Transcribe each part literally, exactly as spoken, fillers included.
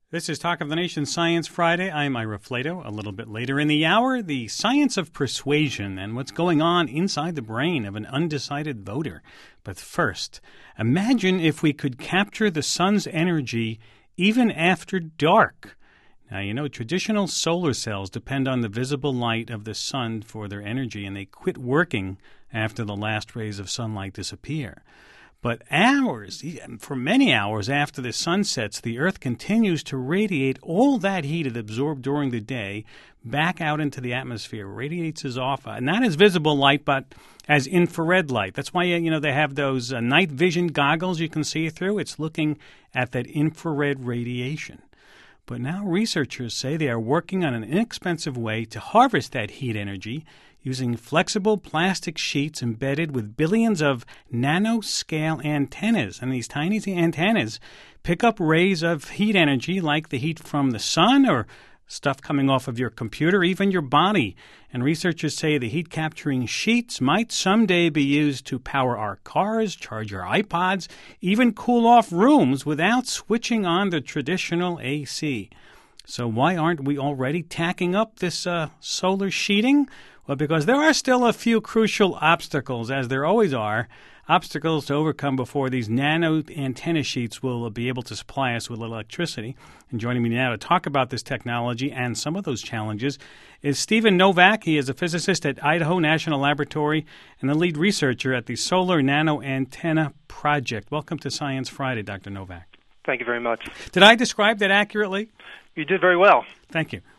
This is Talk of the Nation Science Friday. I'm Ira Flato. A little bit later in the hour, the science of persuasion and what's going on inside the brain of an undecided voter. But first, imagine if we could capture the sun's energy even after dark. Now, you know, traditional solar cells depend on the visible light of the sun for their energy, and they quit working after the last rays of sunlight disappear. But hours, for many hours after the sun sets, the Earth continues to radiate all that heat it absorbed during the day back out into the atmosphere. Radiates as off, uh, not as visible light, but as infrared light. That's why, you know, they have those uh, night vision goggles you can see through. It's looking at that infrared radiation. But now researchers say they are working on an inexpensive way to harvest that heat energy using flexible plastic sheets embedded with billions of nanoscale antennas. And these tiny antennas pick up rays of heat energy like the heat from the sun or stuff coming off of your computer, even your body. And researchers say the heat-capturing sheets might someday be used to power our cars, charge our iPods, even cool off rooms without switching on the traditional A C. So why aren't we already tacking up this uh, solar sheeting? Well, because there are still a few crucial obstacles, as there always are, obstacles to overcome before these nano antenna sheets will be able to supply us with electricity. And joining me now to talk about this technology and some of those challenges is Stephen Novak. He is a physicist at Idaho National Laboratory and the lead researcher at the Solar Nano Antenna Project. Welcome to Science Friday, Doctor Novak. Thank you very much. Did I describe that accurately? You did very well. Thank you.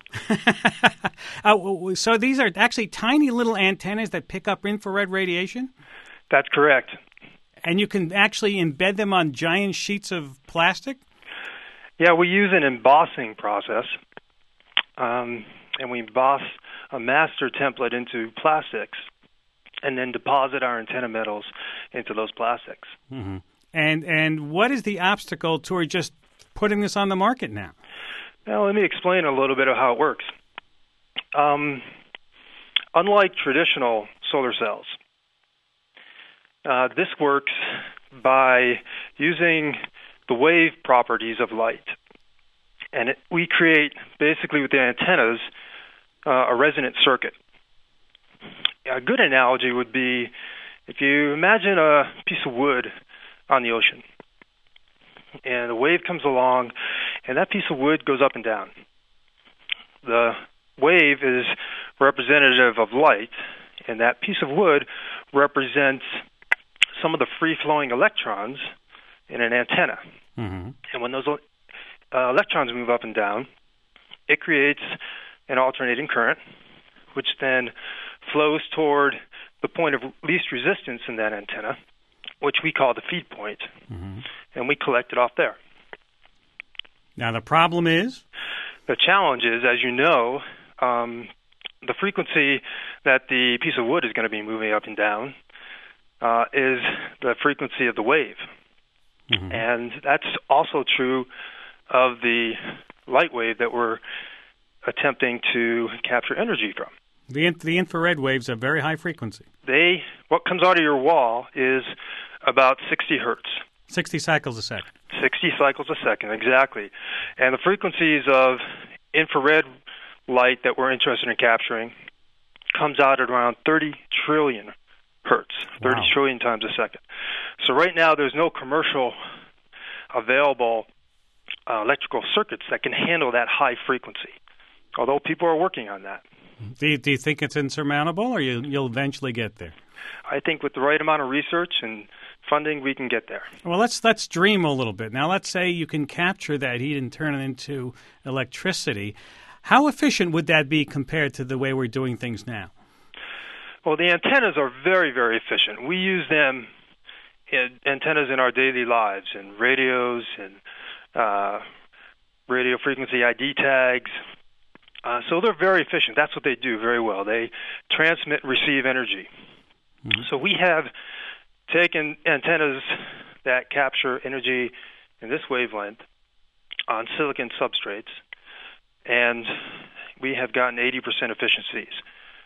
uh, so these are actually tiny little antennas that pick up infrared radiation? That's correct. And you can actually embed them on giant sheets of plastic? Yeah, we use an embossing process, um, and we emboss a master template into plastics and then deposit our antenna metals into those plastics. Mm-hmm. And and what is the obstacle toward just putting this on the market now? Now, let me explain a little bit of how it works. Um, unlike traditional solar cells, uh, this works by using the wave properties of light. And it, we create, basically with the antennas, uh, a resonant circuit. A good analogy would be if you imagine a piece of wood on the ocean, and a wave comes along, and that piece of wood goes up and down. The wave is representative of light, and that piece of wood represents some of the free-flowing electrons in an antenna. Mm-hmm. And when those uh, electrons move up and down, it creates an alternating current, which then flows toward the point of least resistance in that antenna, which we call the feed point, mm-hmm. and we collect it off there. Now, the problem is? The challenge is, as you know, um, the frequency that the piece of wood is going to be moving up and down uh, is the frequency of the wave. Mm-hmm. And that's also true of the light wave that we're attempting to capture energy from. The, in- the infrared waves are very high frequency. They, what comes out of your wall is about sixty hertz. sixty cycles a second. sixty cycles a second, exactly. And the frequencies of infrared light that we're interested in capturing comes out at around thirty trillion hertz, thirty wow. trillion times a second. So right now there's no commercial available uh, electrical circuits that can handle that high frequency, although people are working on that. Do you, do you think it's insurmountable, or you, you'll eventually get there? I think with the right amount of research and funding, we can get there. Well, let's let's dream a little bit. Now, let's say you can capture that heat and turn it into electricity. How efficient would that be compared to the way we're doing things now? Well, the antennas are very, very efficient. We use them, in, antennas in our daily lives, in radios, and uh, radio frequency I D tags. Uh, so they're very efficient. That's what they do very well. They transmit and receive energy. Mm-hmm. So we have taken antennas that capture energy in this wavelength on silicon substrates, and we have gotten eighty percent efficiencies.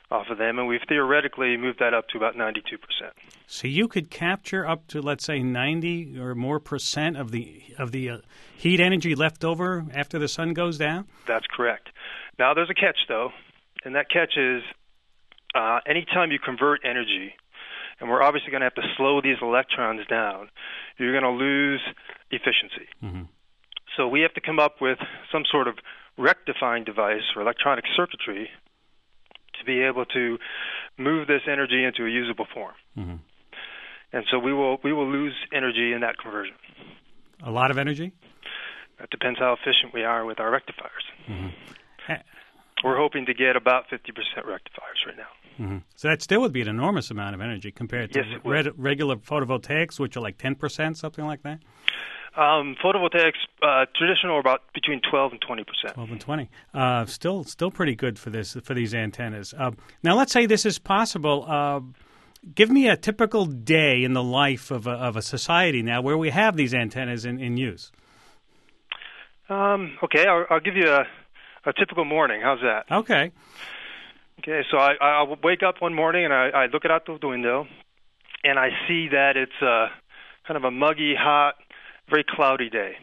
off of them, and we've theoretically moved that up to about ninety-two percent. So you could capture up to, let's say, ninety or more percent of the of the uh, heat energy left over after the sun goes down? That's correct. Now, there's a catch, though, and that catch is uh, anytime you convert energy, and we're obviously going to have to slow these electrons down, you're going to lose efficiency. Mm-hmm. So we have to come up with some sort of rectifying device or electronic circuitry to be able to move this energy into a usable form. Mm-hmm. And so we will we will lose energy in that conversion. A lot of energy? That depends how efficient we are with our rectifiers. Mm-hmm. We're hoping to get about fifty percent rectifiers right now. Mm-hmm. So that still would be an enormous amount of energy compared to yes, red, regular photovoltaics, which are like ten percent, something like that? Um, photovoltaics, uh, traditional, are about between twelve and twenty percent. twelve and twenty. Uh, still, still pretty good for this for these antennas. Uh, now, let's say this is possible. Uh, give me a typical day in the life of a, of a society now where we have these antennas in, in use. Um, okay, I'll, I'll give you a, a typical morning. How's that? Okay. Okay, so I, I wake up one morning and I, I look out the window, and I see that it's a, kind of a muggy, hot, very cloudy day.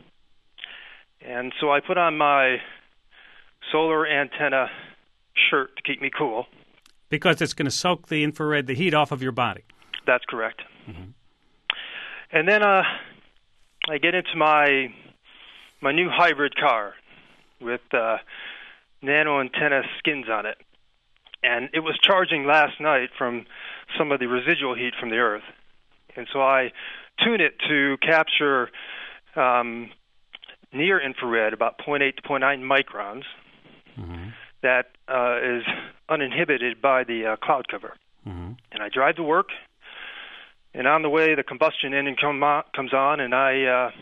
And so I put on my solar antenna shirt to keep me cool. Because it's going to soak the infrared, the heat off of your body. That's correct. Mm-hmm. And then uh, I get into my my new hybrid car with uh, nano antenna skins on it. And it was charging last night from some of the residual heat from the Earth. And so I tune it to capture um, near infrared, about zero point eight to zero point nine microns, mm-hmm. that uh, is uninhibited by the uh, cloud cover. Mm-hmm. And I drive to work, and on the way the combustion engine come on, comes on, and I uh,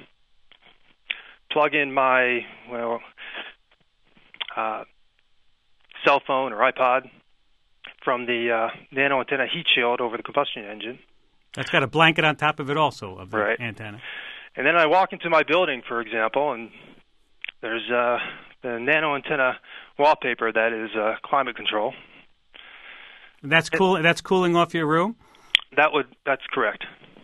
plug in my, well, uh, cell phone or iPod from the uh, nano antenna heat shield over the combustion engine. That's got a blanket on top of it also, of the right. antenna. And then I walk into my building, for example, and there's uh, the nano antenna wallpaper that is uh, climate control. That's cool. And that's cooling off your room? That would. That's correct.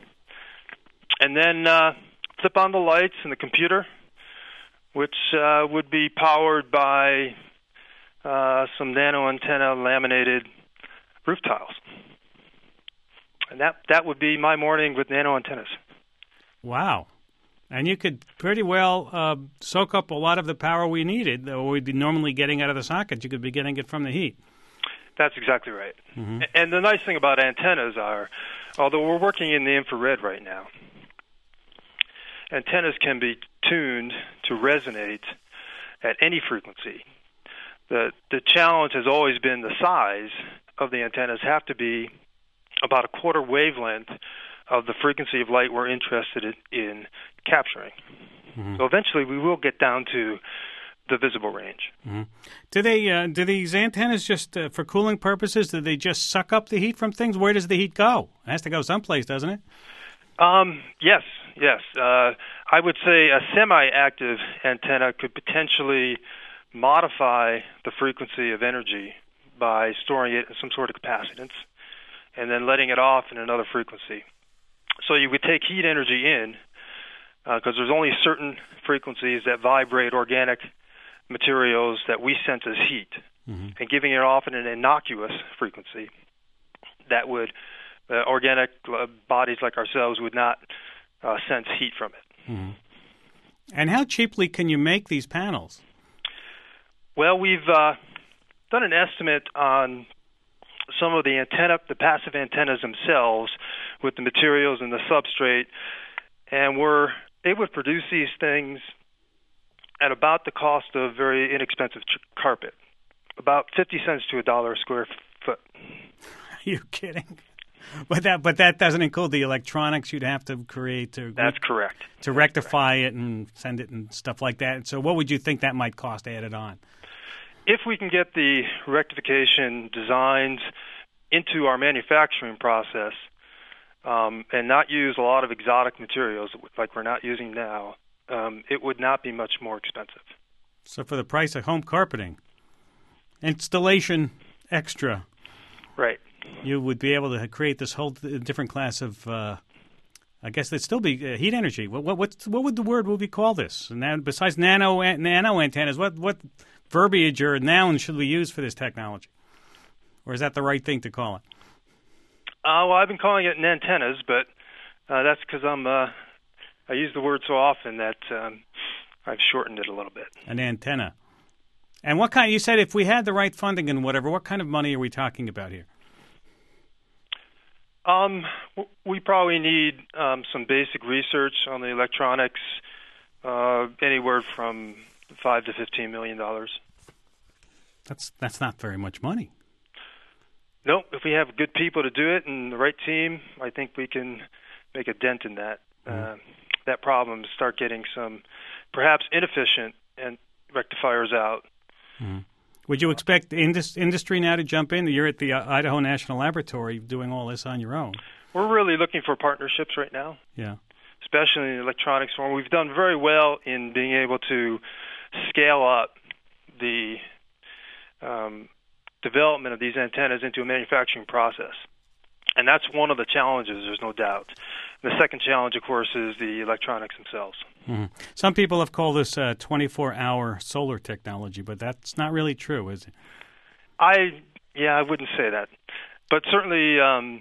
And then uh, flip on the lights in the computer, which uh, would be powered by uh, some nano antenna laminated roof tiles. And that, that would be my morning with nano antennas. Wow. And you could pretty well uh, soak up a lot of the power we needed, or we'd be normally getting out of the socket. You could be getting it from the heat. That's exactly right. Mm-hmm. And the nice thing about antennas are, although we're working in the infrared right now, antennas can be tuned to resonate at any frequency. The, the challenge has always been the size of the antennas have to be about a quarter wavelength of the frequency of light we're interested in, in capturing. Mm-hmm. So eventually we will get down to the visible range. Mm-hmm. Do they? Uh, do these antennas just, uh, for cooling purposes, do they just suck up the heat from things? Where does the heat go? It has to go someplace, doesn't it? Um, yes, yes. Uh, I would say a semi-active antenna could potentially modify the frequency of energy by storing it in some sort of capacitance and then letting it off in another frequency. So you would take heat energy in, because uh, there's only certain frequencies that vibrate organic materials that we sense as heat, mm-hmm. and giving it off in an innocuous frequency that would, uh, organic uh, bodies like ourselves would not uh, sense heat from it. Mm-hmm. And how cheaply can you make these panels? Well, we've uh, done an estimate on some of the antenna, the passive antennas themselves, with the materials and the substrate, and we're able to produce these things at about the cost of very inexpensive ch- carpet, about fifty cents to a dollar a square foot. Are you kidding? But that, but that doesn't include the electronics you'd have to create to. That's correct. To rectify it and send it and stuff like that. So, what would you think that might cost added on? If we can get the rectification designs into our manufacturing process, um, and not use a lot of exotic materials like we're not using now, um, it would not be much more expensive. So for the price of home carpeting, installation extra, Right. you would be able to create this whole different class of, uh, I guess it'd still be uh, heat energy. What, what what what would the word would we call this? Now, besides nano nano antennas, what what verbiage or noun should we use for this technology? Or is that the right thing to call it? Uh, well, I've been calling it antennas, but uh, that's because I'm uh, I use the word so often that um, I've shortened it a little bit. An antenna. And what kind? You said if we had the right funding and whatever, what kind of money are we talking about here? Um, we probably need um, some basic research on the electronics, uh, anywhere from five to fifteen million dollars. That's that's not very much money. No, if we have good people to do it and the right team, I think we can make a dent in that mm. uh, that problem. Start getting some perhaps inefficient and rectifiers out. Mm. Would you expect indus- industry now to jump in? You're at the uh, Idaho National Laboratory doing all this on your own. We're really looking for partnerships right now. Yeah. Especially in the electronics form. We've done very well in being able to scale up the um, development of these antennas into a manufacturing process. And that's one of the challenges, there's no doubt. The second challenge, of course, is the electronics themselves. Mm-hmm. Some people have called this uh, twenty-four hour solar technology, but that's not really true, is it? I, yeah, I wouldn't say that. But certainly, um,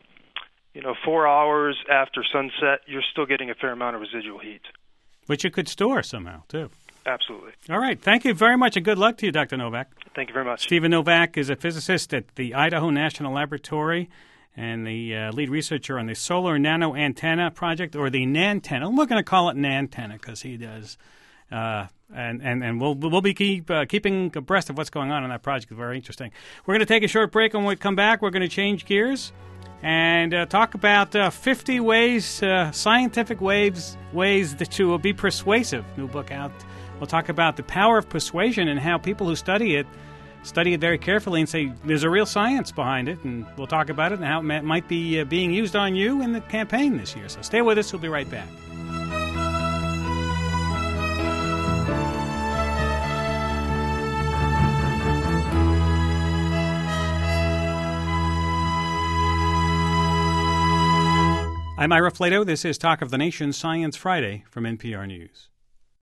you know, four hours after sunset, you're still getting a fair amount of residual heat. Which you could store somehow, too. Absolutely. All right. Thank you very much, and good luck to you, Doctor Novak. Thank you very much. Stephen Novak is a physicist at the Idaho National Laboratory and the uh, lead researcher on the Solar Nano Antenna Project, or the NANtenna. We're going to call it NANtenna because he does. Uh, and, and, and we'll we'll be keep uh, keeping abreast of what's going on in that project. Very interesting. We're going to take a short break, and when we come back, we're going to change gears and uh, talk about uh, fifty ways, uh, scientific ways, ways that you will be persuasive. New book out. We'll talk about the power of persuasion and how people who study it study it very carefully and say there's a real science behind it, and we'll talk about it and how it might be uh, being used on you in the campaign this year. So stay with us. We'll be right back. I'm Ira Flato. This is Talk of the Nation Science Friday from N P R News.